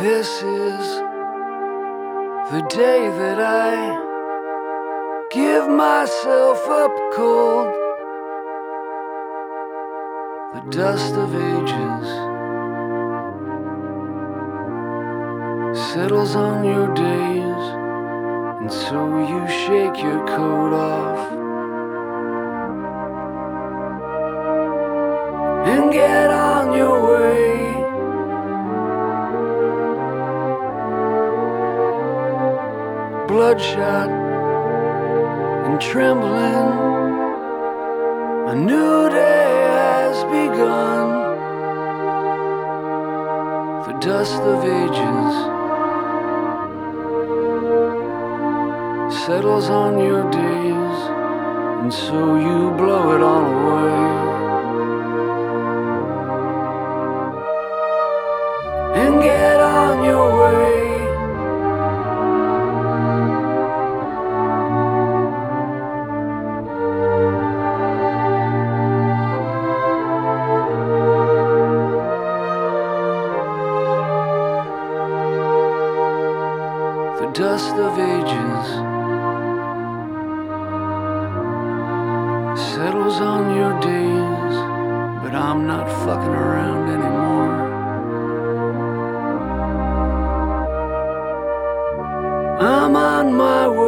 This is the day that I give myself up cold. The dust of ages settles on your days, and so you shake your coat off and get on your way. Bloodshot and trembling, a new day has begun. The dust of ages settles on your days, and so you blow it all away and get on your way. The dust of ages settles on your days, but I'm not fucking around anymore. I'm on my way.